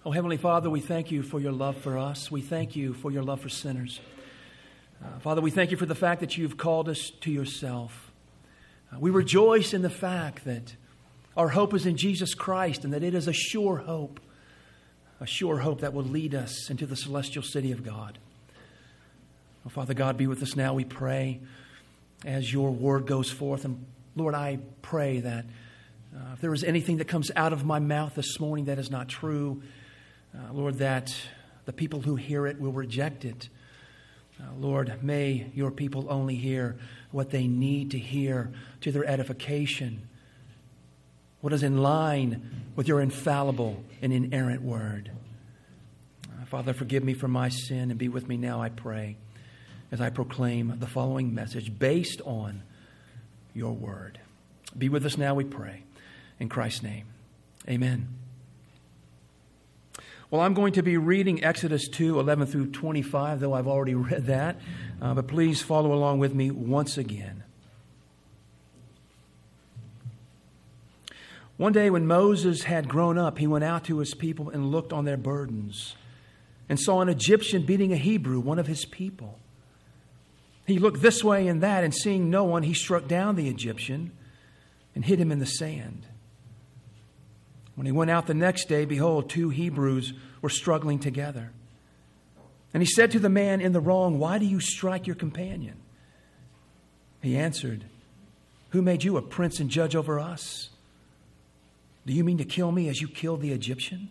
Oh, Heavenly Father, we thank you for your love for us. We thank you for your love for sinners. Father, we thank you for the fact that you've called us to yourself. We rejoice in the fact that our hope is in Jesus Christ and that it is a sure hope that will lead us into the celestial city of God. Oh, Father God, be with us now, we pray, as your word goes forth. And Lord, I pray that if there is anything that comes out of my mouth this morning that is not true, Lord, that the people who hear it will reject it. Lord, may your people only hear what they need to hear to their edification, what is in line with your infallible and inerrant word. Father, forgive me for my sin and be with me now, I pray, as I proclaim the following message based on your word. Be with us now, we pray. In Christ's name, amen. Well, I'm going to be reading Exodus 2, 11 through 25, though I've already read that. But please follow along with me once again. One day when Moses had grown up, he went out to his people and looked on their burdens and saw an Egyptian beating a Hebrew, one of his people. He looked this way and that, and seeing no one, he struck down the Egyptian and hid him in the sand. When he went out the next day, behold, 2 Hebrews were struggling together. And he said to the man in the wrong, "Why do you strike your companion?" He answered, "Who made you a prince and judge over us? Do you mean to kill me as you killed the Egyptian?"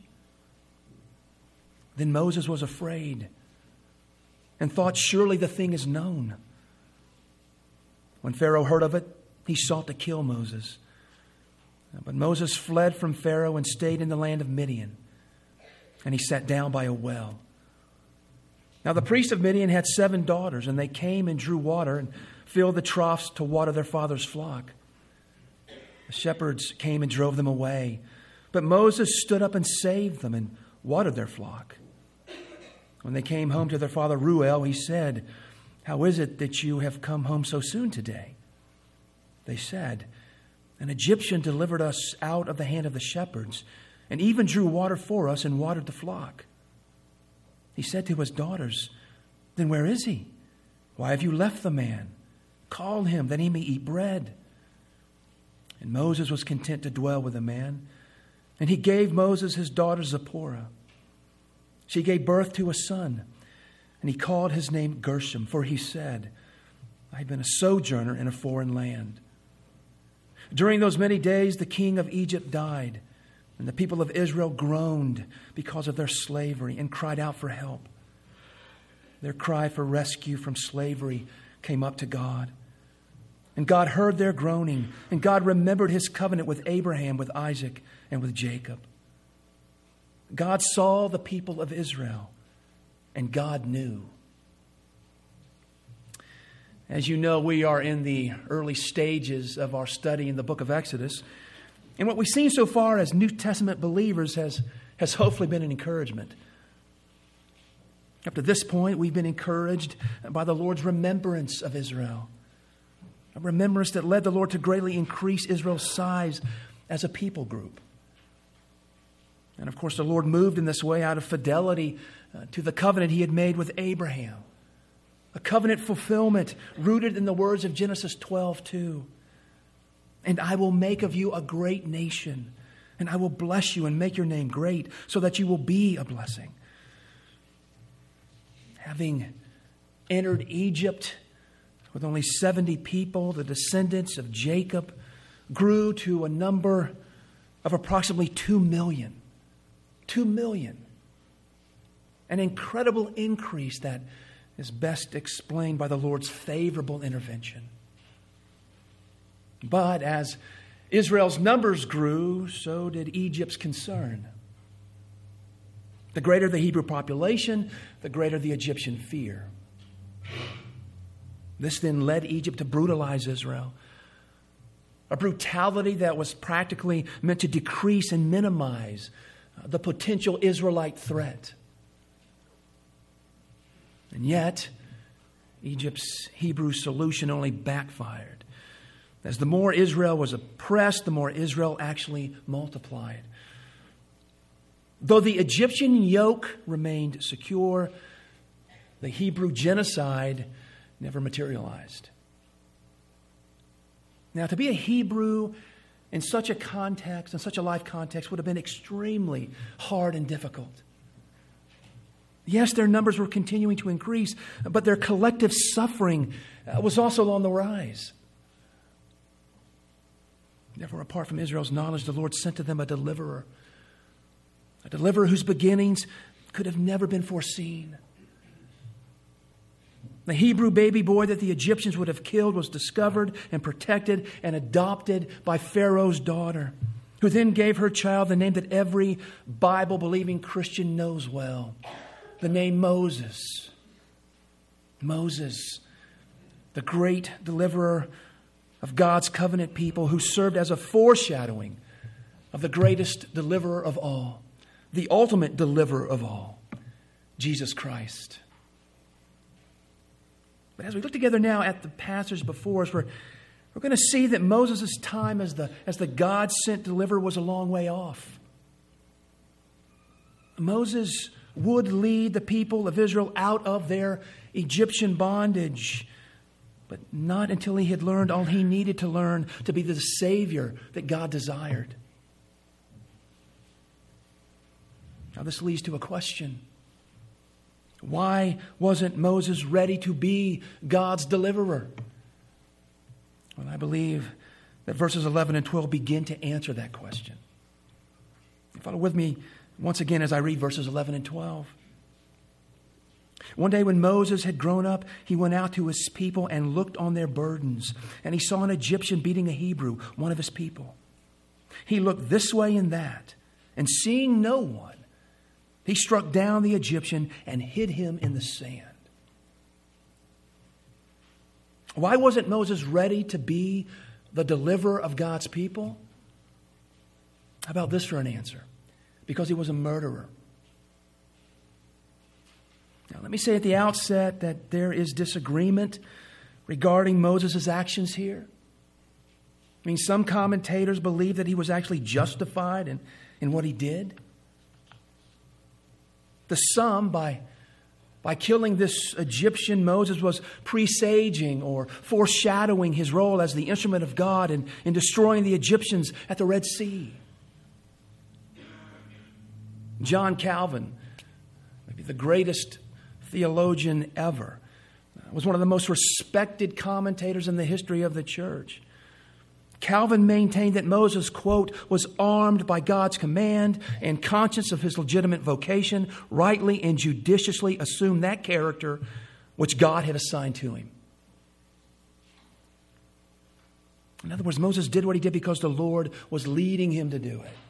Then Moses was afraid and thought, "Surely the thing is known." When Pharaoh heard of it, he sought to kill Moses. But Moses fled from Pharaoh and stayed in the land of Midian. And he sat down by a well. Now the priest of Midian had 7 daughters, and they came and drew water and filled the troughs to water their father's flock. The shepherds came and drove them away. But Moses stood up and saved them and watered their flock. When they came home to their father Reuel, he said, "How is it that you have come home so soon today?" They said, "An Egyptian delivered us out of the hand of the shepherds, and even drew water for us and watered the flock." He said to his daughters, "Then where is he? Why have you left the man? Call him, that he may eat bread." And Moses was content to dwell with the man. And he gave Moses his daughter Zipporah. She gave birth to a son, and he called his name Gershom, for he said, "I have been a sojourner in a foreign land." During those many days, the king of Egypt died, and the people of Israel groaned because of their slavery and cried out for help. Their cry for rescue from slavery came up to God. And God heard their groaning, and God remembered his covenant with Abraham, with Isaac, and with Jacob. God saw the people of Israel, and God knew. As you know, we are in the early stages of our study in the book of Exodus. And what we've seen so far as New Testament believers has hopefully been an encouragement. Up to this point, we've been encouraged by the Lord's remembrance of Israel. A remembrance that led the Lord to greatly increase Israel's size as a people group. And of course, the Lord moved in this way out of fidelity to the covenant he had made with Abraham. A covenant fulfillment rooted in the words of Genesis 12:2. "And I will make of you a great nation, and I will bless you and make your name great, so that you will be a blessing." Having entered Egypt with only 70 people, the descendants of Jacob grew to a number of approximately 2 million. 2 million. An incredible increase that is best explained by the Lord's favorable intervention. But as Israel's numbers grew, so did Egypt's concern. The greater the Hebrew population, the greater the Egyptian fear. This then led Egypt to brutalize Israel. A brutality that was practically meant to decrease and minimize the potential Israelite threat. And yet, Egypt's Hebrew solution only backfired. As the more Israel was oppressed, the more Israel actually multiplied. Though the Egyptian yoke remained secure, the Hebrew genocide never materialized. Now, to be a Hebrew in such a context, in such a life context, would have been extremely hard and difficult. Yes, their numbers were continuing to increase, but their collective suffering was also on the rise. Therefore, apart from Israel's knowledge, the Lord sent to them a deliverer whose beginnings could have never been foreseen. The Hebrew baby boy that the Egyptians would have killed was discovered and protected and adopted by Pharaoh's daughter, who then gave her child the name that every Bible-believing Christian knows well, the name Moses. Moses, the great deliverer of God's covenant people, who served as a foreshadowing of the greatest deliverer of all, the ultimate deliverer of all, Jesus Christ. But as we look together now at the passage before us, we're going to see that Moses' time as the God-sent deliverer was a long way off. Moses would lead the people of Israel out of their Egyptian bondage, but not until he had learned all he needed to learn to be the Savior that God desired. Now this leads to a question. Why wasn't Moses ready to be God's deliverer? Well, I believe that verses 11 and 12 begin to answer that question. Follow with me once again as I read verses 11 and 12. One day when Moses had grown up, he went out to his people and looked on their burdens, and he saw an Egyptian beating a Hebrew, one of his people. He looked this way and that, and seeing no one, he struck down the Egyptian and hid him in the sand. Why wasn't Moses ready to be the deliverer of God's people? How about this for an answer? Because he was a murderer. Now, let me say at the outset that there is disagreement regarding Moses' actions here. I mean, some commentators believe that he was actually justified in what he did. The some, by killing this Egyptian, Moses was presaging or foreshadowing his role as the instrument of God in destroying the Egyptians at the Red Sea. John Calvin, maybe the greatest theologian ever, was one of the most respected commentators in the history of the church. Calvin maintained that Moses, quote, was armed by God's command and conscious of his legitimate vocation, rightly and judiciously assumed that character which God had assigned to him. In other words, Moses did what he did because the Lord was leading him to do it.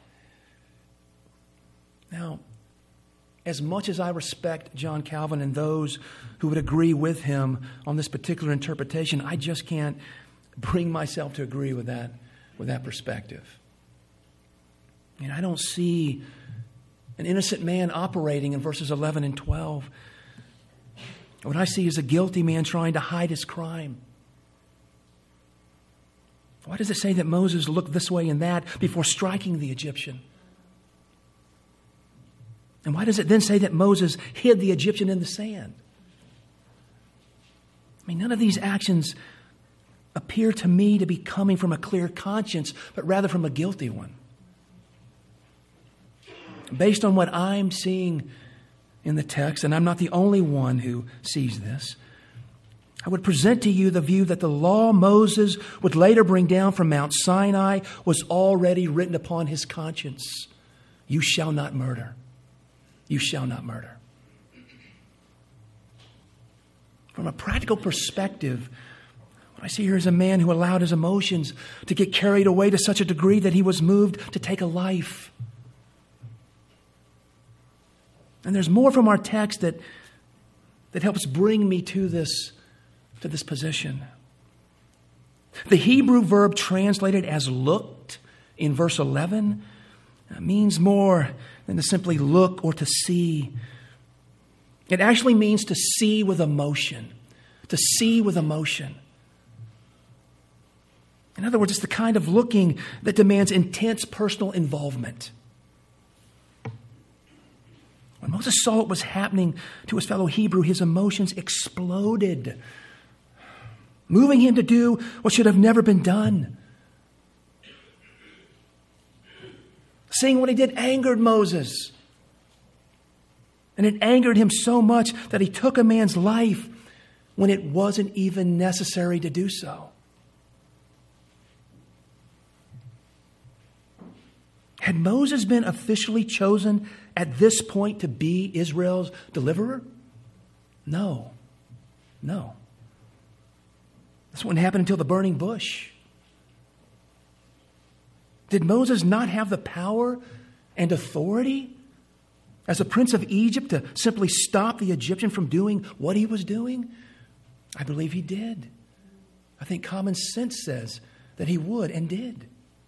Now, as much as I respect John Calvin and those who would agree with him on this particular interpretation, I just can't bring myself to agree with that perspective. I don't see an innocent man operating in verses 11 and 12. What I see is a guilty man trying to hide his crime. Why does it say that Moses looked this way and that before striking the Egyptian? And why does it then say that Moses hid the Egyptian in the sand? I mean, none of these actions appear to me to be coming from a clear conscience, but rather from a guilty one. Based on what I'm seeing in the text, and I'm not the only one who sees this, I would present to you the view that the law Moses would later bring down from Mount Sinai was already written upon his conscience. You shall not murder. You shall not murder. From a practical perspective, what I see here is a man who allowed his emotions to get carried away to such a degree that he was moved to take a life. And there's more from our text that helps bring me to this position. The Hebrew verb translated as looked in verse 11 means more than to simply look or to see. It actually means to see with emotion. To see with emotion. In other words, it's the kind of looking that demands intense personal involvement. Moses saw what was happening to his fellow Hebrew. His emotions exploded, moving him to do what should have never been done. Seeing what he did angered Moses. And it angered him so much that he took a man's life when it wasn't even necessary to do so. Had Moses been officially chosen at this point to be Israel's deliverer? No. This wouldn't happen until the burning bush. Did Moses not have the power and authority as a prince of Egypt to simply stop the Egyptian from doing what he was doing? I believe he did. I think common sense says that he would and did.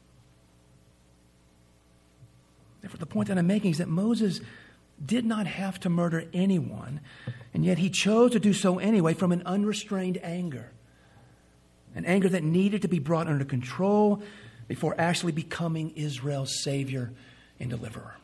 Therefore, the point that I'm making is that Moses did not have to murder anyone, and yet he chose to do so anyway from an unrestrained anger. An anger that needed to be brought under control before actually becoming Israel's Savior and deliverer.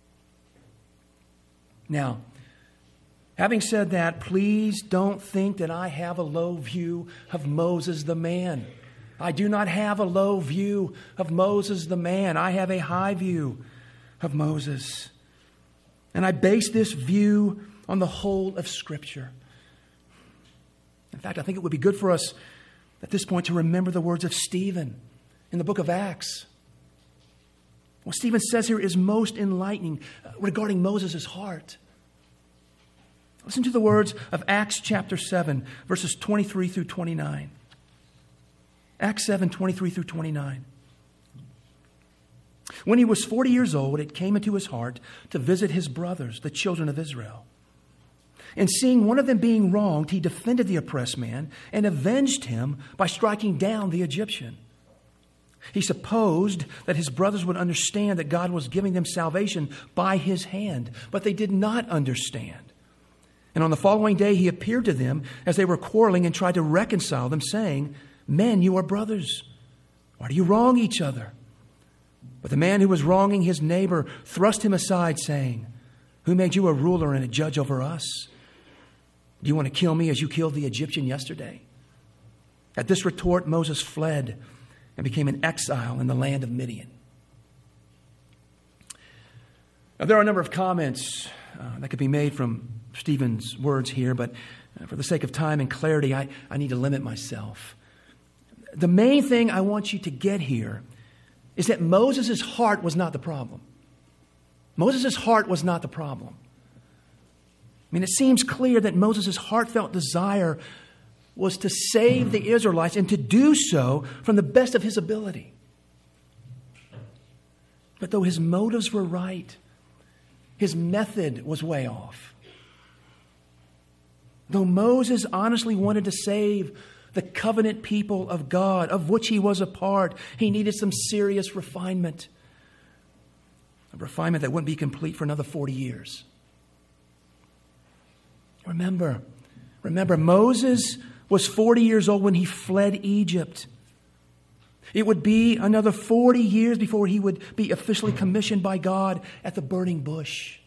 Now, having said that, please don't think that I have a low view of Moses the man. I do not have a low view of Moses the man. I have a high view of Moses. And I base this view on the whole of Scripture. In fact, I think it would be good for us at this point to remember the words of Stephen in the book of Acts. What Stephen says here is most enlightening regarding Moses' heart. Listen to the words of Acts chapter 7, verses 23 through 29. Acts 7, 23 through 29. When he was 40 years old, it came into his heart to visit his brothers, the children of Israel. And seeing one of them being wronged, he defended the oppressed man and avenged him by striking down the Egyptian. He supposed that his brothers would understand that God was giving them salvation by his hand, but they did not understand. And on the following day, he appeared to them as they were quarreling and tried to reconcile them, saying, "Men, you are brothers. Why do you wrong each other?" But the man who was wronging his neighbor thrust him aside, saying, "Who made you a ruler and a judge over us? Do you want to kill me as you killed the Egyptian yesterday?" At this retort, Moses fled and became an exile in the land of Midian. Now, there are a number of comments that could be made from Stephen's words here, but for the sake of time and clarity, I need to limit myself. The main thing I want you to get here is that Moses' heart was not the problem. Moses' heart was not the problem. I mean, it seems clear that Moses' heartfelt desire was to save the Israelites and to do so from the best of his ability. But though his motives were right, his method was way off. Though Moses honestly wanted to save the covenant people of God, of which he was a part, he needed some serious refinement. A refinement that wouldn't be complete for another 40 years. Remember, Moses was 40 years old when he fled Egypt. It would be another 40 years before he would be officially commissioned by God at the burning bush.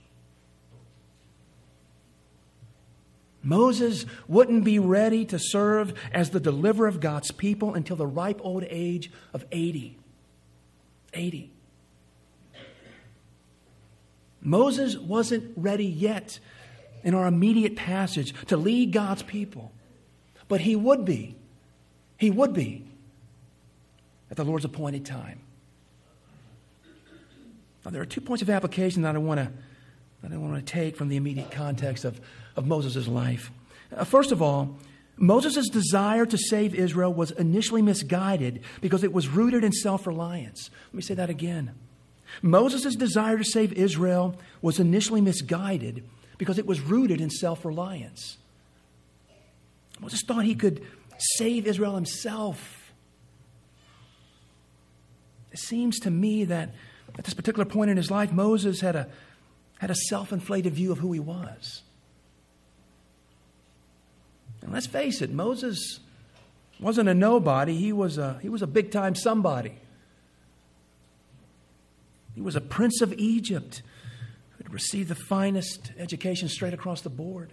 Moses wouldn't be ready to serve as the deliverer of God's people until the ripe old age of 80. 80. Moses wasn't ready yet in our immediate passage to lead God's people. But he would be. He would be at the Lord's appointed time. Now, there are 2 points of application that I want to take from the immediate context of Moses' life. First of all, Moses' desire to save Israel was initially misguided because it was rooted in self-reliance. Let me say that again. Moses' desire to save Israel was initially misguided because it was rooted in self-reliance. Moses thought he could save Israel himself. It seems to me that at this particular point in his life, Moses had a self-inflated view of who he was. And let's face it, Moses wasn't a nobody. He was a big-time somebody. He was a prince of Egypt who had received the finest education straight across the board.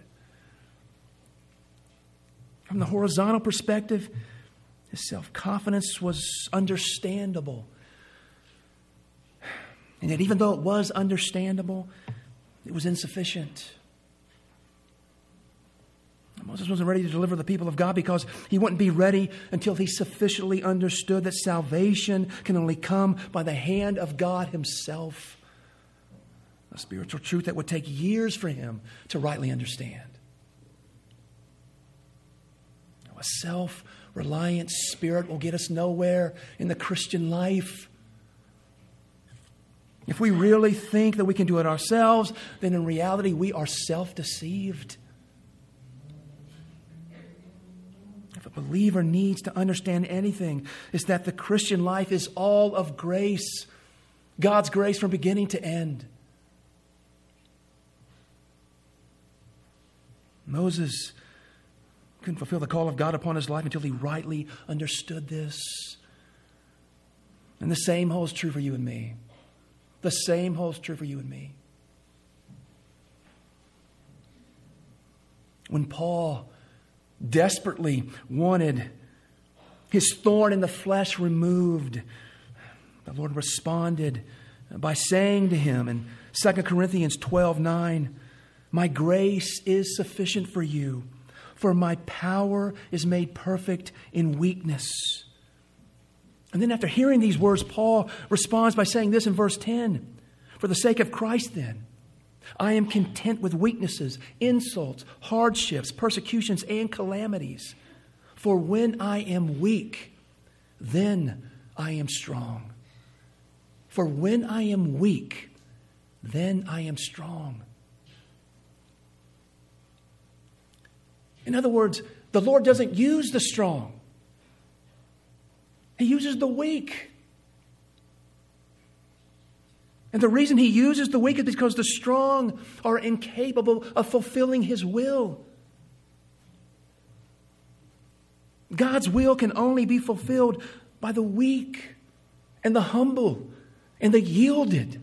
From the horizontal perspective, his self-confidence was understandable. And yet, even though it was understandable, it was insufficient. Moses wasn't ready to deliver the people of God because he wouldn't be ready until he sufficiently understood that salvation can only come by the hand of God himself. A spiritual truth that would take years for him to rightly understand. A self-reliant spirit will get us nowhere in the Christian life. If we really think that we can do it ourselves, then in reality we are self-deceived. If a believer needs to understand anything, it's that the Christian life is all of grace. God's grace from beginning to end. Moses couldn't fulfill the call of God upon his life until he rightly understood this. And the same holds true for you and me. The same holds true for you and me. When Paul desperately wanted his thorn in the flesh removed, the Lord responded by saying to him in 2 Corinthians 12:9, "My grace is sufficient for you, for my power is made perfect in weakness." And then after hearing these words, Paul responds by saying this in verse 10, "For the sake of Christ then, I am content with weaknesses, insults, hardships, persecutions, and calamities. For when I am weak, then I am strong. For when I am weak, then I am strong." In other words, the Lord doesn't use the strong. He uses the weak. And the reason he uses the weak is because the strong are incapable of fulfilling his will. God's will can only be fulfilled by the weak and the humble and the yielded.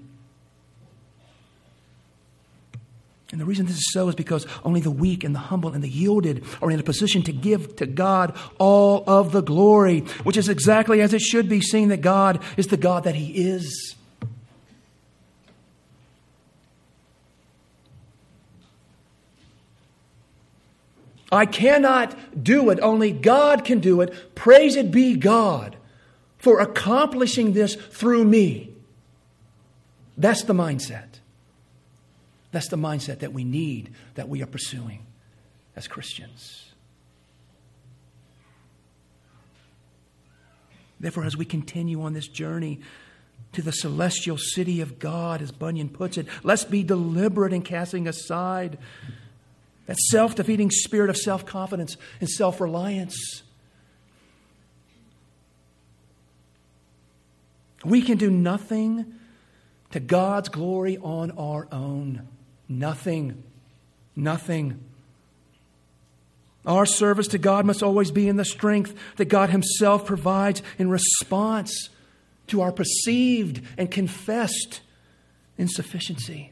And the reason this is so is because only the weak and the humble and the yielded are in a position to give to God all of the glory, which is exactly as it should be, seeing that God is the God that he is. I cannot do it. Only God can do it. Praised be God for accomplishing this through me. That's the mindset. That's the mindset that we need, that we are pursuing as Christians. Therefore, as we continue on this journey to the celestial city of God, as Bunyan puts it, let's be deliberate in casting aside that self-defeating spirit of self-confidence and self-reliance. We can do nothing to God's glory on our own. Nothing. Nothing. Our service to God must always be in the strength that God himself provides in response to our perceived and confessed insufficiency.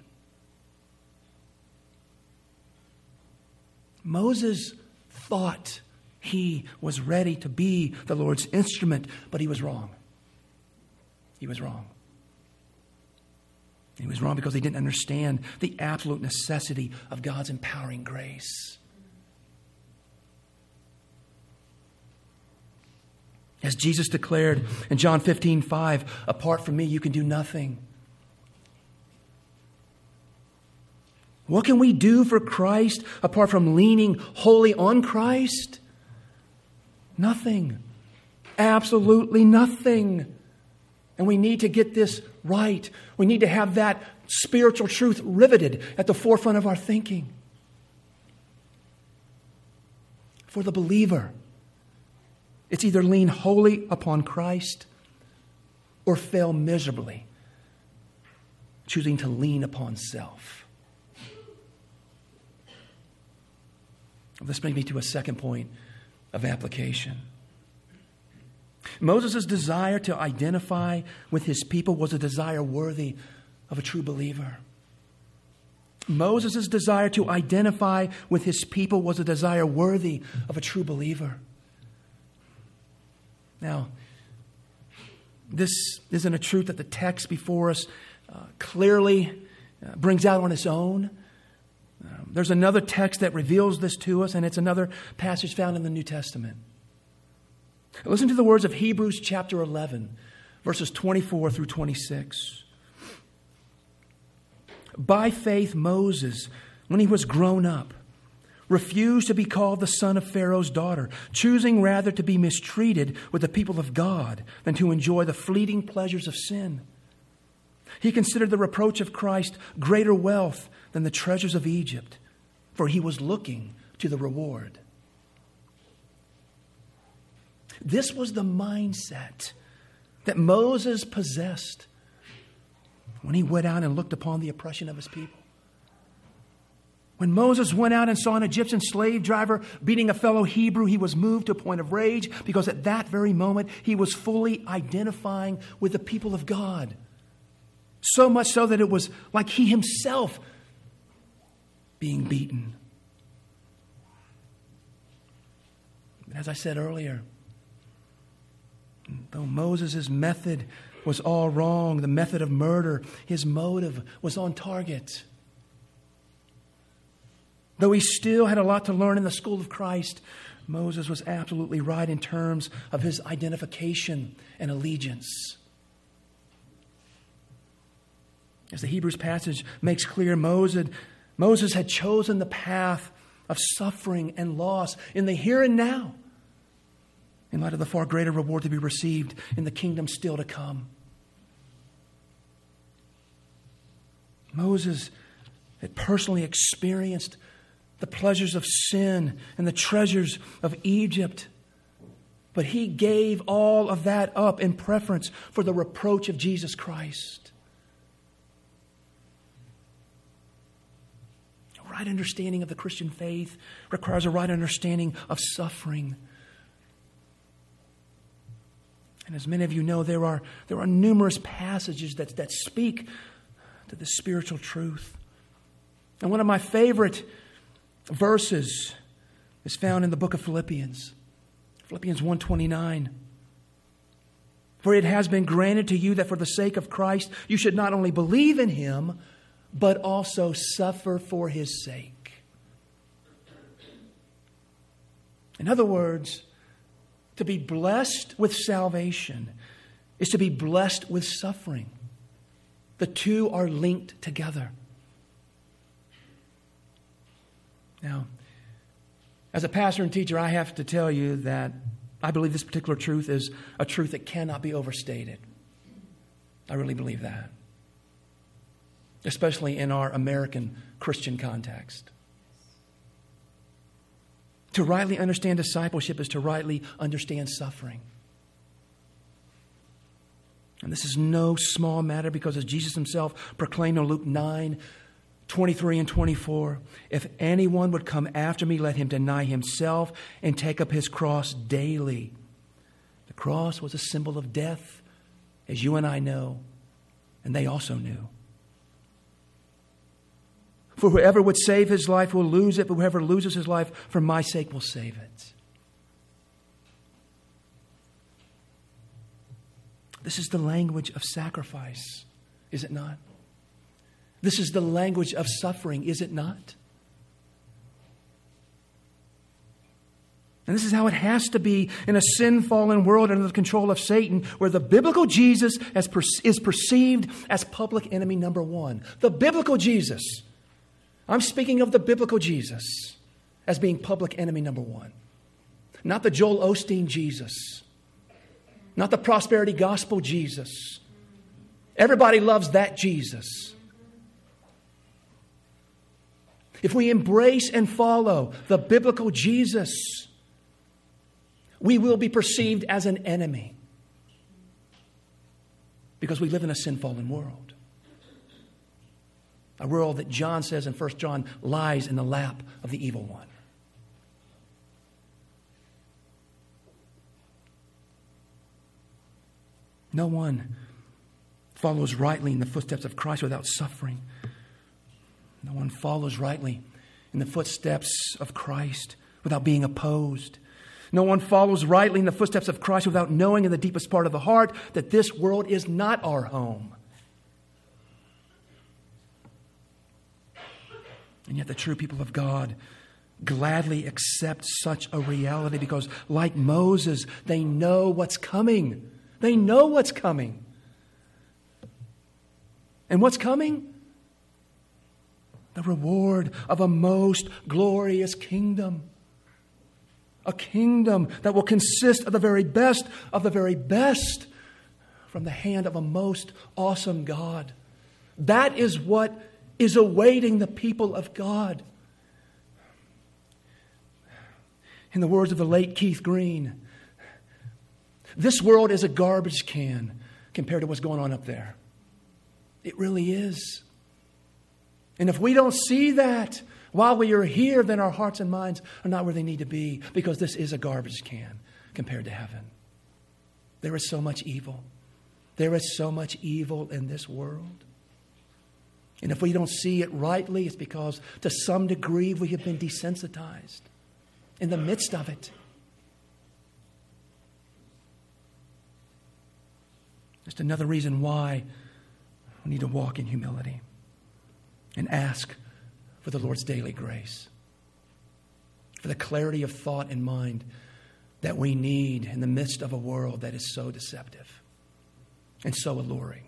Moses thought he was ready to be the Lord's instrument, but he was wrong. He was wrong. He was wrong because he didn't understand the absolute necessity of God's empowering grace. As Jesus declared in John 15:5, "Apart from me, you can do nothing." What can we do for Christ apart from leaning wholly on Christ? Nothing. Absolutely nothing. And we need to get this right. We need to have that spiritual truth riveted at the forefront of our thinking. For the believer, it's either lean wholly upon Christ or fail miserably, choosing to lean upon self. This brings me to a second point of application. Moses' desire to identify with his people was a desire worthy of a true believer. Moses' desire to identify with his people was a desire worthy of a true believer. Now, this isn't a truth that the text before us clearly brings out on its own. There's another text that reveals this to us, and it's another passage found in the New Testament. Listen to the words of Hebrews chapter 11, verses 24 through 26. By faith, Moses, when he was grown up, refused to be called the son of Pharaoh's daughter, choosing rather to be mistreated with the people of God than to enjoy the fleeting pleasures of sin. He considered the reproach of Christ greater wealth than the treasures of Egypt, for he was looking to the reward. This was the mindset that Moses possessed when he went out and looked upon the oppression of his people. When Moses went out and saw an Egyptian slave driver beating a fellow Hebrew, he was moved to a point of rage because at that very moment he was fully identifying with the people of God. So much so that it was like he himself being beaten. As I said earlier, though Moses' method was all wrong, the method of murder, his motive was on target. Though he still had a lot to learn in the school of Christ, Moses was absolutely right in terms of his identification and allegiance. As the Hebrews passage makes clear, Moses had chosen the path of suffering and loss in the here and now, in light of the far greater reward to be received in the kingdom still to come. Moses had personally experienced the pleasures of sin and the treasures of Egypt, but he gave all of that up in preference for the reproach of Jesus Christ. A right understanding of the Christian faith requires a right understanding of suffering. And as many of you know, there are numerous passages that speak to this spiritual truth. And one of my favorite verses is found in the book of Philippians. Philippians 1:29. For it has been granted to you that for the sake of Christ you should not only believe in him, but also suffer for his sake. In other words, to be blessed with salvation is to be blessed with suffering. The two are linked together. Now, as a pastor and teacher, I have to tell you that I believe this particular truth is a truth that cannot be overstated. I really believe that. Especially in our American Christian context. To rightly understand discipleship is to rightly understand suffering. And this is no small matter because as Jesus himself proclaimed in Luke 9:23 and 24, if anyone would come after me, let him deny himself and take up his cross daily. The cross was a symbol of death, as you and I know, and they also knew. For whoever would save his life will lose it, but whoever loses his life for my sake will save it. This is the language of sacrifice, is it not? This is the language of suffering, is it not? And this is how it has to be in a sin-fallen world under the control of Satan, where the biblical Jesus is perceived as public enemy number one. The biblical Jesus. I'm speaking of the biblical Jesus as being public enemy number one. Not the Joel Osteen Jesus. Not the prosperity gospel Jesus. Everybody loves that Jesus. If we embrace and follow the biblical Jesus, we will be perceived as an enemy because we live in a sin-fallen world. A world that John says in 1 John lies in the lap of the evil one. No one follows rightly in the footsteps of Christ without suffering. No one follows rightly in the footsteps of Christ without being opposed. No one follows rightly in the footsteps of Christ without knowing in the deepest part of the heart that this world is not our home. And yet the true people of God gladly accept such a reality because, like Moses, they know what's coming. They know what's coming. And what's coming? The reward of a most glorious kingdom. A kingdom that will consist of the very best from the hand of a most awesome God. That is what is awaiting the people of God. In the words of the late Keith Green, this world is a garbage can compared to what's going on up there. It really is. And if we don't see that while we are here, then our hearts and minds are not where they need to be, because this is a garbage can compared to heaven. There is so much evil. There is so much evil in this world. And if we don't see it rightly, it's because to some degree we have been desensitized in the midst of it. Just another reason why we need to walk in humility and ask for the Lord's daily grace, for the clarity of thought and mind that we need in the midst of a world that is so deceptive and so alluring.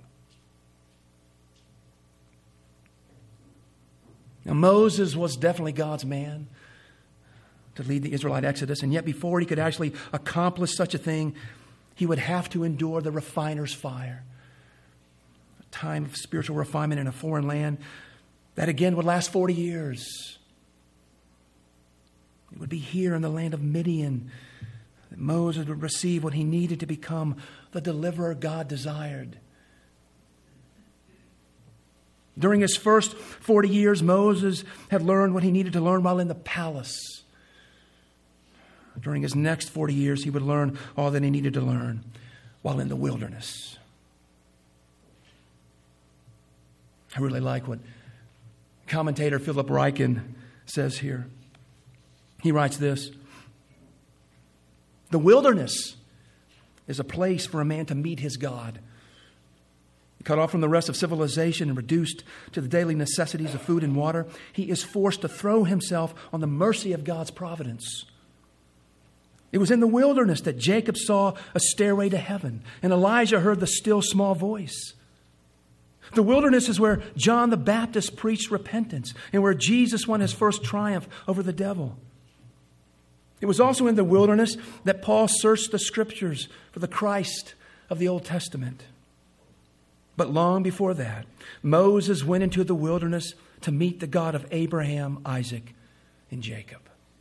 Now, Moses was definitely God's man to lead the Israelite exodus, and yet before he could actually accomplish such a thing, he would have to endure the refiner's fire. A time of spiritual refinement in a foreign land that again would last 40 years. It would be here in the land of Midian that Moses would receive what he needed to become the deliverer God desired. During his first 40 years, Moses had learned what he needed to learn while in the palace. During his next 40 years, he would learn all that he needed to learn while in the wilderness. I really like what commentator Philip Ryken says here. He writes this: the wilderness is a place for a man to meet his God. Cut off from the rest of civilization and reduced to the daily necessities of food and water, he is forced to throw himself on the mercy of God's providence. It was in the wilderness that Jacob saw a stairway to heaven, and Elijah heard the still small voice. The wilderness is where John the Baptist preached repentance and where Jesus won his first triumph over the devil. It was also in the wilderness that Paul searched the Scriptures for the Christ of the Old Testament. But long before that, Moses went into the wilderness to meet the God of Abraham, Isaac, and Jacob.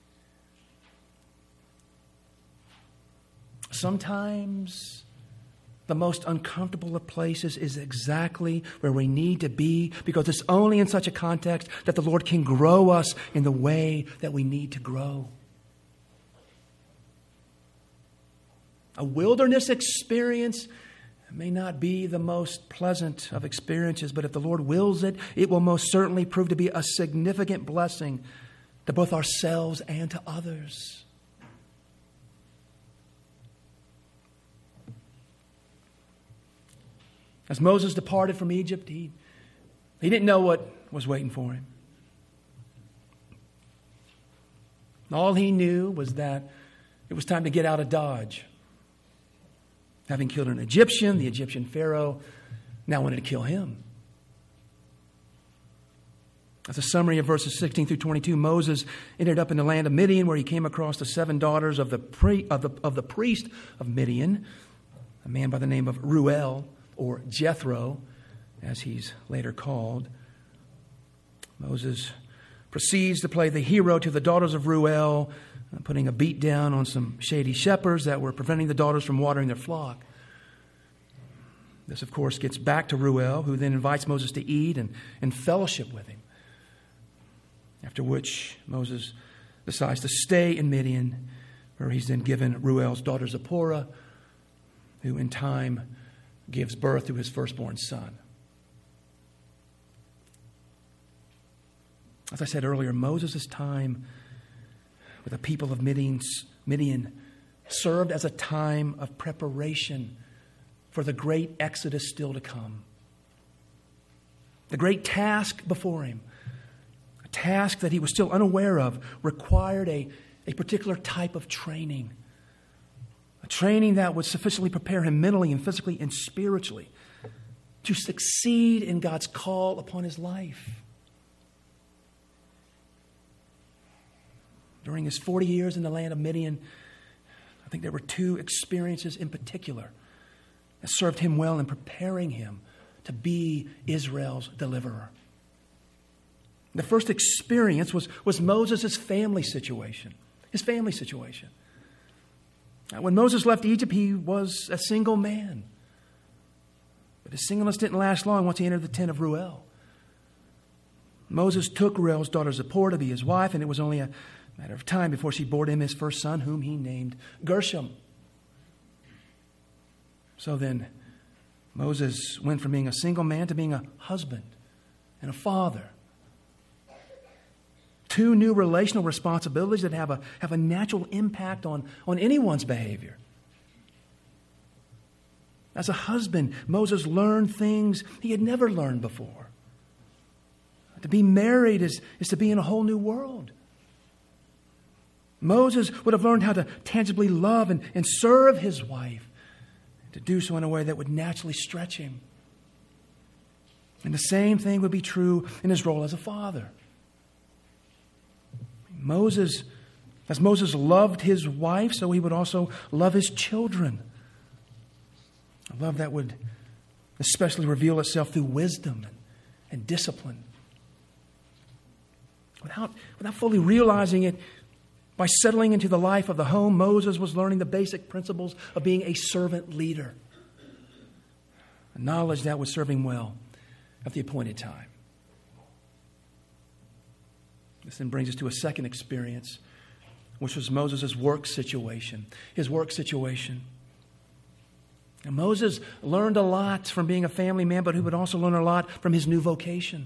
Sometimes the most uncomfortable of places is exactly where we need to be, because it's only in such a context that the Lord can grow us in the way that we need to grow. A wilderness experience may not be the most pleasant of experiences, but if the Lord wills it, it will most certainly prove to be a significant blessing to both ourselves and to others. As Moses departed from Egypt, he didn't know what was waiting for him. All he knew was that it was time to get out of Dodge. Having killed an Egyptian, the Egyptian Pharaoh now wanted to kill him. As a summary of verses 16 through 22, Moses ended up in the land of Midian, where he came across the 7 daughters of the priest of Midian, a man by the name of Reuel, or Jethro, as he's later called. Moses proceeds to play the hero to the daughters of Reuel, putting a beat down on some shady shepherds that were preventing the daughters from watering their flock. This, of course, gets back to Reuel, who then invites Moses to eat and fellowship with him. After which, Moses decides to stay in Midian, where he's then given Reuel's daughter Zipporah, who in time gives birth to his firstborn son. As I said earlier, Moses' time with the people of Midian served as a time of preparation for the great exodus still to come. The great task before him, a task that he was still unaware of, required a particular type of training. A training that would sufficiently prepare him mentally and physically and spiritually to succeed in God's call upon his life. During his 40 years in the land of Midian, I think there were two experiences in particular that served him well in preparing him to be Israel's deliverer. The first experience was Moses' family situation. His family situation. When Moses left Egypt, he was a single man. But his singleness didn't last long once he entered the tent of Reuel. Moses took Reuel's daughter Zipporah to be his wife, and it was only a matter of time before she bore him his first son, whom he named Gershom. So then, Moses went from being a single man to being a husband and a father. Two new relational responsibilities that have a natural impact on anyone's behavior. As a husband, Moses learned things he had never learned before. To be married is to be in a whole new world. Moses would have learned how to tangibly love and serve his wife, to do so in a way that would naturally stretch him. And the same thing would be true in his role as a father. As Moses loved his wife, so he would also love his children. A love that would especially reveal itself through wisdom and discipline. Without fully realizing it, by settling into the life of the home, Moses was learning the basic principles of being a servant leader. A knowledge that would serve him well at the appointed time. This then brings us to a second experience, which was Moses' work situation. His work situation. And Moses learned a lot from being a family man, but he would also learn a lot from his new vocation.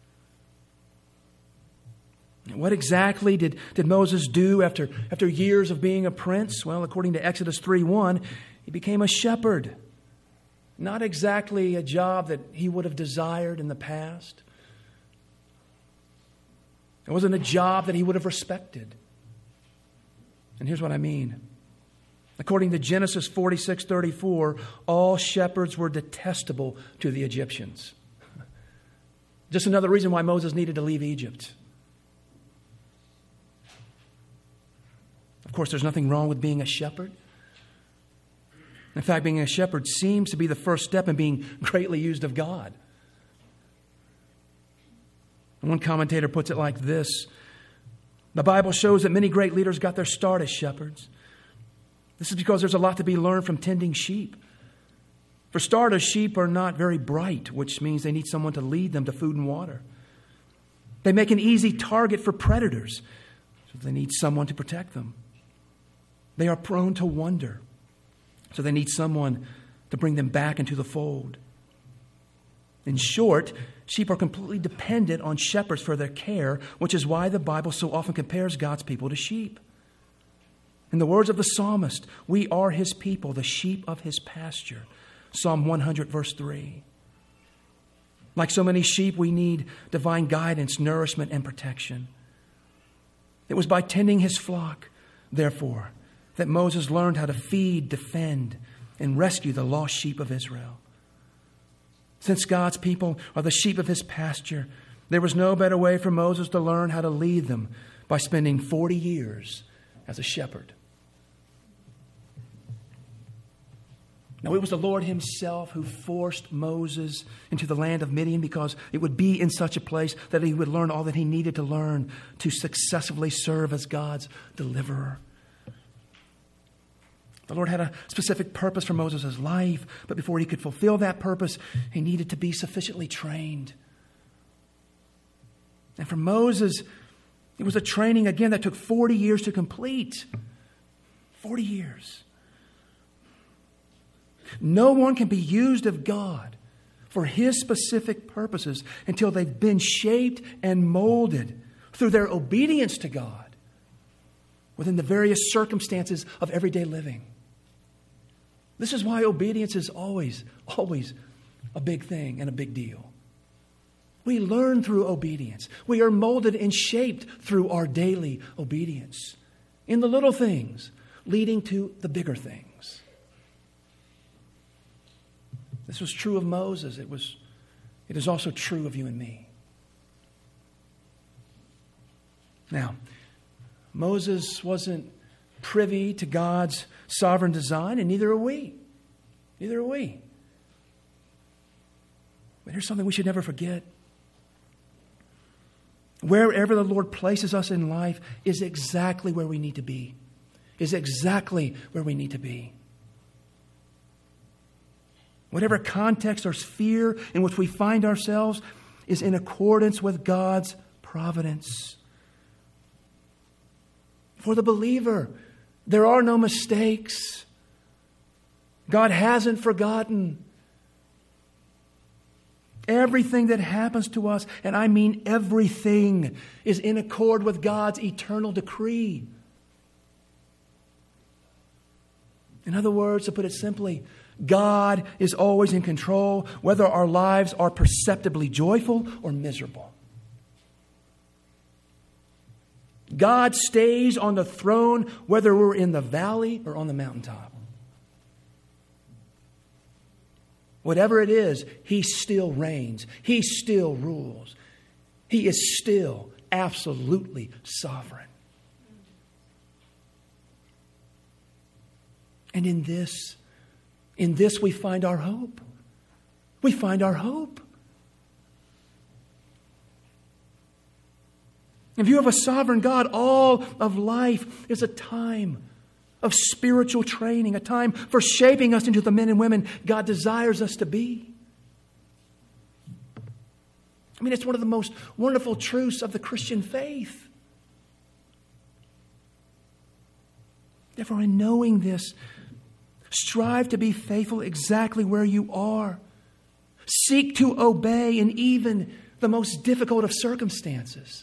And what exactly did Moses do after years of being a prince? Well, according to Exodus 3:1, he became a shepherd. Not exactly a job that he would have desired in the past. It wasn't a job that he would have respected. And here's what I mean. According to Genesis 46:34, all shepherds were detestable to the Egyptians. Just another reason why Moses needed to leave Egypt. Of course, there's nothing wrong with being a shepherd. In fact, being a shepherd seems to be the first step in being greatly used of God. One commentator puts it like this: the Bible shows that many great leaders got their start as shepherds. This is because there's a lot to be learned from tending sheep. For starters, sheep are not very bright, which means they need someone to lead them to food and water. They make an easy target for predators, so they need someone to protect them. They are prone to wander, so they need someone to bring them back into the fold. In short, sheep are completely dependent on shepherds for their care, which is why the Bible so often compares God's people to sheep. In the words of the psalmist, we are his people, the sheep of his pasture. Psalm 100, verse 3. Like so many sheep, we need divine guidance, nourishment, and protection. It was by tending his flock, therefore, that Moses learned how to feed, defend, and rescue the lost sheep of Israel. Since God's people are the sheep of his pasture, there was no better way for Moses to learn how to lead them by spending 40 years as a shepherd. Now, it was the Lord himself who forced Moses into the land of Midian, because it would be in such a place that he would learn all that he needed to learn to successfully serve as God's deliverer. The Lord had a specific purpose for Moses' life, but before he could fulfill that purpose, he needed to be sufficiently trained. And for Moses, it was a training, again, that took 40 years to complete. 40 years. No one can be used of God for his specific purposes until they've been shaped and molded through their obedience to God within the various circumstances of everyday living. This is why obedience is always a big thing and a big deal. We learn through obedience. We are molded and shaped through our daily obedience in the little things, leading to the bigger things. This was true of Moses. It is also true of you and me. Now, Moses wasn't privy to God's sovereign design, and neither are we. Neither are we. But here's something we should never forget. Wherever the Lord places us in life is exactly where we need to be. Is exactly where we need to be. Whatever context or sphere in which we find ourselves is in accordance with God's providence. For the believer, there are no mistakes. God hasn't forgotten. Everything that happens to us, and I mean everything, is in accord with God's eternal decree. In other words, to put it simply, God is always in control, whether our lives are perceptibly joyful or miserable. God stays on the throne, whether we're in the valley or on the mountaintop. Whatever it is, He still reigns. He still rules. He is still absolutely sovereign. And in this we find our hope. We find our hope. If you have a sovereign God, all of life is a time of spiritual training, a time for shaping us into the men and women God desires us to be. I mean, it's one of the most wonderful truths of the Christian faith. Therefore, in knowing this, strive to be faithful exactly where you are. Seek to obey in even the most difficult of circumstances.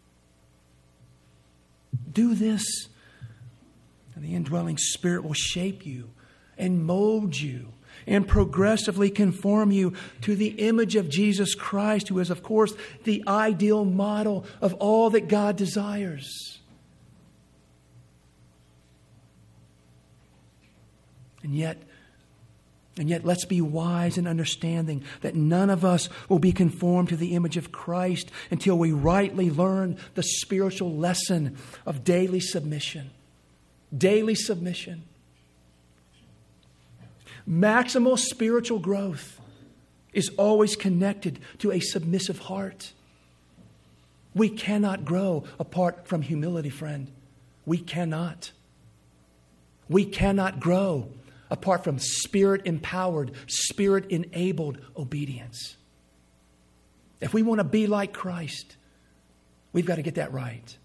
Do this, and the indwelling Spirit will shape you and mold you and progressively conform you to the image of Jesus Christ, who is, of course, the ideal model of all that God desires. And yet, let's be wise in understanding that none of us will be conformed to the image of Christ until we rightly learn the spiritual lesson of daily submission. Daily submission. Maximal spiritual growth is always connected to a submissive heart. We cannot grow apart from humility, friend. We cannot. We cannot grow apart from Spirit-empowered, Spirit-enabled obedience. If we want to be like Christ, we've got to get that right.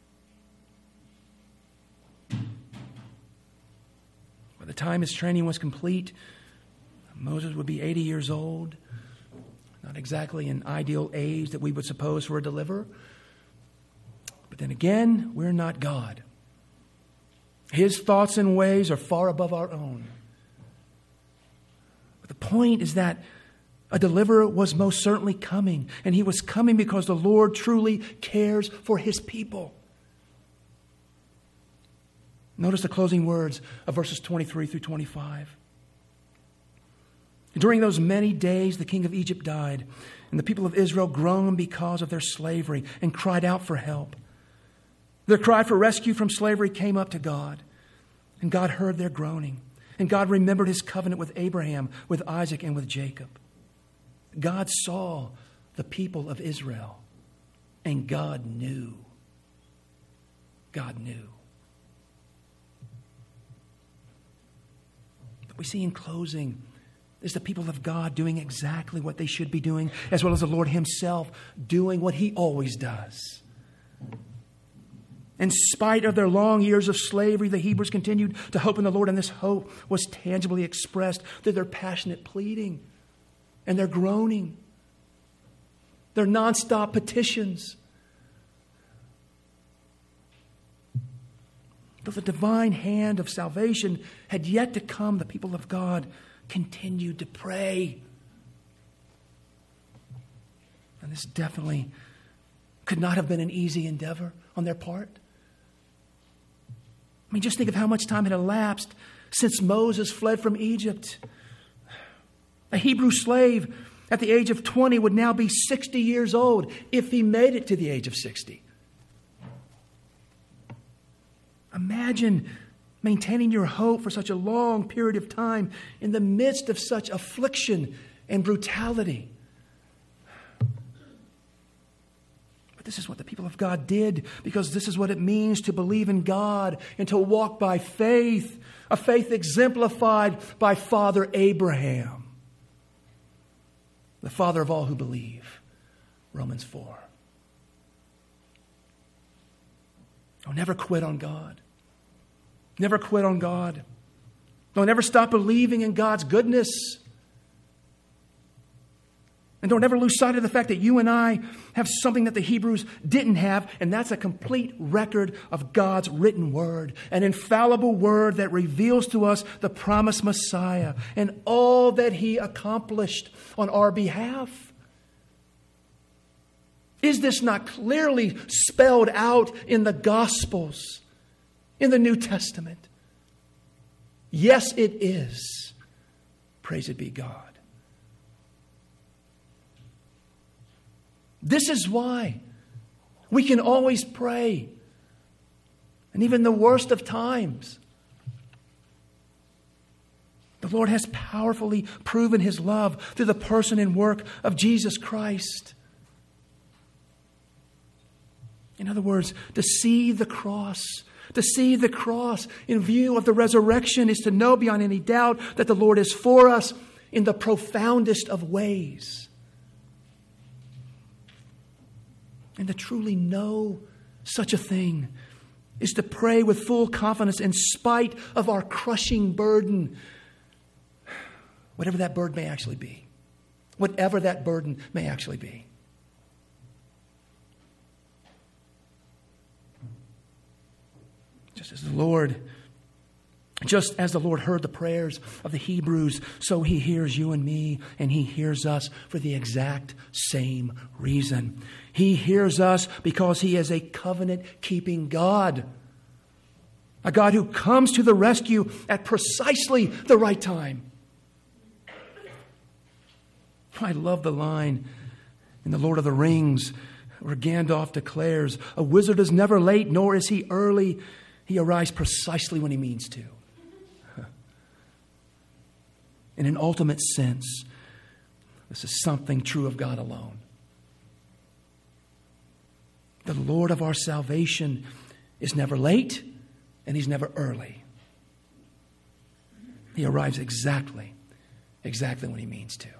By the time his training was complete, Moses would be 80 years old. Not exactly an ideal age that we would suppose for a deliverer. But then again, we're not God. His thoughts and ways are far above our own. But the point is that a deliverer was most certainly coming. And he was coming because the Lord truly cares for his people. Notice the closing words of verses 23 through 25. During those many days, the king of Egypt died, and the people of Israel groaned because of their slavery and cried out for help. Their cry for rescue from slavery came up to God, and God heard their groaning. And God remembered his covenant with Abraham, with Isaac, and with Jacob. God saw the people of Israel, and God knew. God knew. But we see in closing is the people of God doing exactly what they should be doing, as well as the Lord himself doing what he always does. In spite of their long years of slavery, the Hebrews continued to hope in the Lord, and this hope was tangibly expressed through their passionate pleading and their groaning, their nonstop petitions. though the divine hand of salvation had yet to come, the people of God continued to pray. And this definitely could not have been an easy endeavor on their part. I mean, just think of how much time had elapsed since Moses fled from Egypt. A Hebrew slave at the age of 20 would now be 60 years old if he made it to the age of 60. Imagine maintaining your hope for such a long period of time in the midst of such affliction and brutality. But this is what the people of God did, because this is what it means to believe in God and to walk by faith, a faith exemplified by Father Abraham, the father of all who believe. Romans 4. Don't ever quit on God. Never quit on God. Don't ever stop believing in God's goodness. And don't ever lose sight of the fact that you and I have something that the Hebrews didn't have, and that's a complete record of God's written word, an infallible word that reveals to us the promised Messiah and all that he accomplished on our behalf. Is this not clearly spelled out in the Gospels, in the New Testament? Yes, it is. Praised be God. This is why we can always pray, and even the worst of times. The Lord has powerfully proven his love through the person and work of Jesus Christ. In other words, to see the cross in view of the resurrection is to know beyond any doubt that the Lord is for us in the profoundest of ways. And to truly know such a thing is to pray with full confidence in spite of our crushing burden, whatever that burden may actually be. Whatever that burden may actually be. Just as the Lord heard the prayers of the Hebrews, so he hears you and me, and he hears us for the exact same reason. He hears us because he is a covenant-keeping God. A God who comes to the rescue at precisely the right time. I love the line in The Lord of the Rings where Gandalf declares, "A wizard is never late, nor is he early. He arrives precisely when he means to." In an ultimate sense, this is something true of God alone. The Lord of our salvation is never late, and he's never early. He arrives exactly when he means to.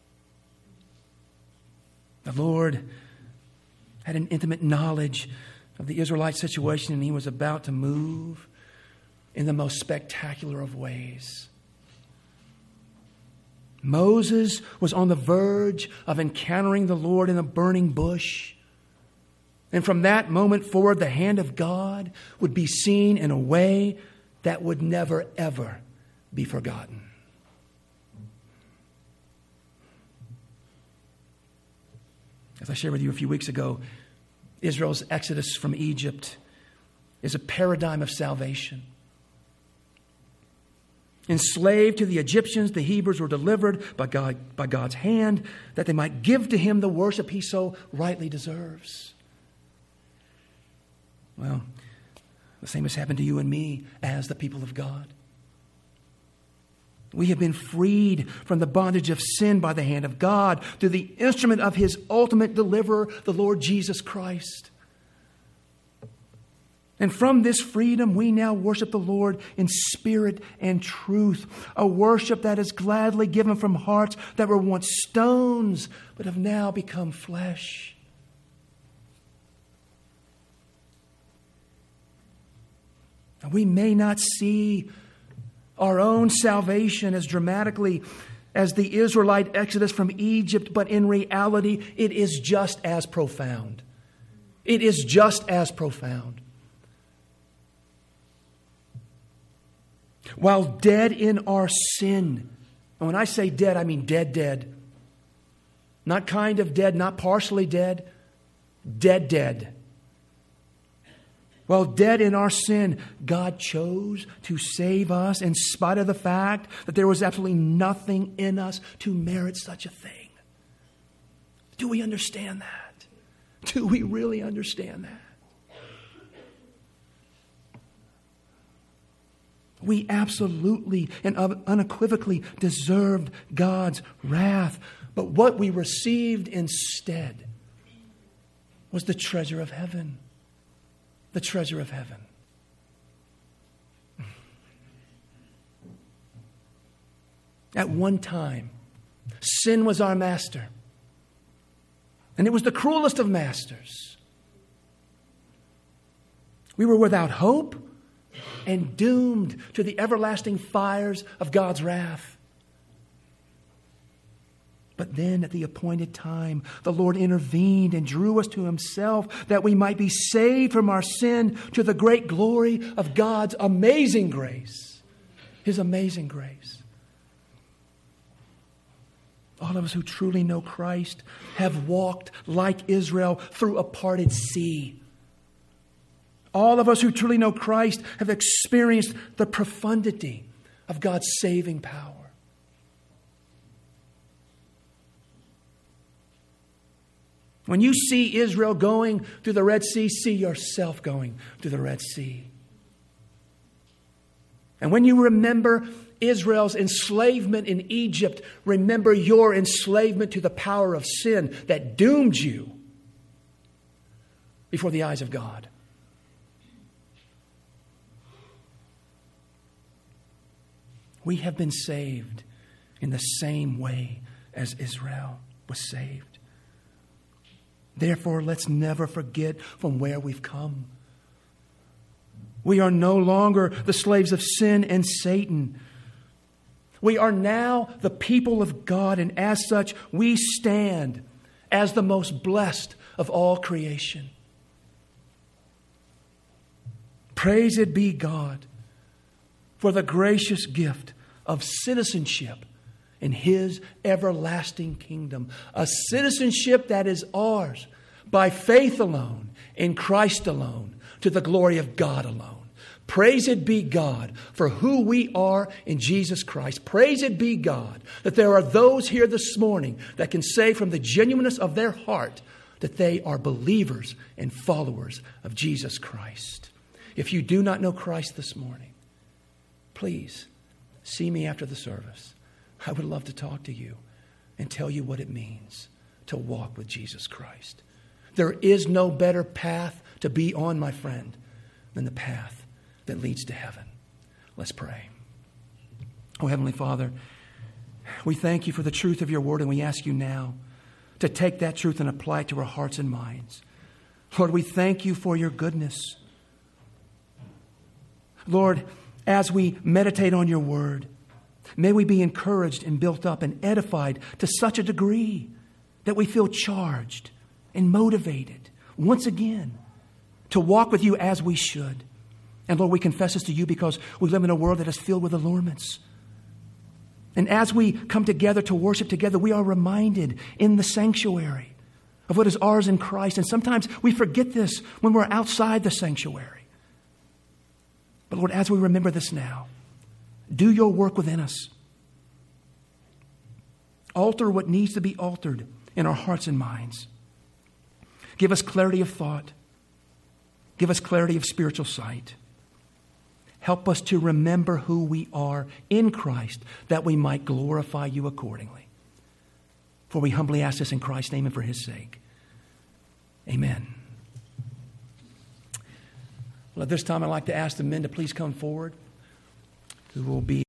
The Lord had an intimate knowledge of the Israelite situation, and he was about to move in the most spectacular of ways. Moses was on the verge of encountering the Lord in a burning bush. And from that moment forward, the hand of God would be seen in a way that would never, ever be forgotten. As I shared with you a few weeks ago, Israel's exodus from Egypt is a paradigm of salvation. Enslaved to the Egyptians, the Hebrews were delivered by God's hand that they might give to him the worship he so rightly deserves. Well, the same has happened to you and me as the people of God. We have been freed from the bondage of sin by the hand of God through the instrument of his ultimate deliverer, the Lord Jesus Christ. And from this freedom, we now worship the Lord in spirit and truth, a worship that is gladly given from hearts that were once stones, but have now become flesh. And we may not see our own salvation as dramatically as the Israelite exodus from Egypt, but in reality, it is just as profound. It is just as profound. while dead in our sin. And when I say dead, I mean dead, dead. Not kind of dead, not partially dead. Dead, dead. While dead in our sin, God chose to save us in spite of the fact that there was absolutely nothing in us to merit such a thing. Do we understand that? Do we really understand that? We absolutely and unequivocally deserved God's wrath. But what we received instead was the treasure of heaven. The treasure of heaven. At one time, sin was our master. And it was the cruelest of masters. We were without hope and doomed to the everlasting fires of God's wrath. But then at the appointed time, the Lord intervened and drew us to Himself that we might be saved from our sin to the great glory of God's amazing grace. His amazing grace. All of us who truly know Christ have walked like Israel through a parted sea. All of us who truly know Christ have experienced the profundity of God's saving power. When you see Israel going through the Red Sea, see yourself going through the Red Sea. And when you remember Israel's enslavement in Egypt, remember your enslavement to the power of sin that doomed you before the eyes of God. We have been saved in the same way as Israel was saved. Therefore, let's never forget from where we've come. We are no longer the slaves of sin and Satan. We are now the people of God, and as such, we stand as the most blessed of all creation. Praised be God for the gracious gift of citizenship in His everlasting kingdom. A citizenship that is ours by faith alone, in Christ alone, to the glory of God alone. Praised be God for who we are in Jesus Christ. Praised be God that there are those here this morning that can say from the genuineness of their heart that they are believers and followers of Jesus Christ. If you do not know Christ this morning, please see me after the service. I would love to talk to you and tell you what it means to walk with Jesus Christ. There is no better path to be on, my friend, than the path that leads to heaven. Let's pray. Oh, Heavenly Father, we thank You for the truth of Your word, and we ask You now to take that truth and apply it to our hearts and minds. Lord, we thank You for Your goodness. Lord, as we meditate on Your word, may we be encouraged and built up and edified to such a degree that we feel charged and motivated once again to walk with You as we should. And Lord, we confess this to You because we live in a world that is filled with allurements. And as we come together to worship together, we are reminded in the sanctuary of what is ours in Christ. And sometimes we forget this when we're outside the sanctuary. But Lord, as we remember this now, do Your work within us. Alter what needs to be altered in our hearts and minds. Give us clarity of thought. Give us clarity of spiritual sight. Help us to remember who we are in Christ, that we might glorify You accordingly. For we humbly ask this in Christ's name and for His sake. Amen. Well, at this time, I'd like to ask the men to please come forward, who will be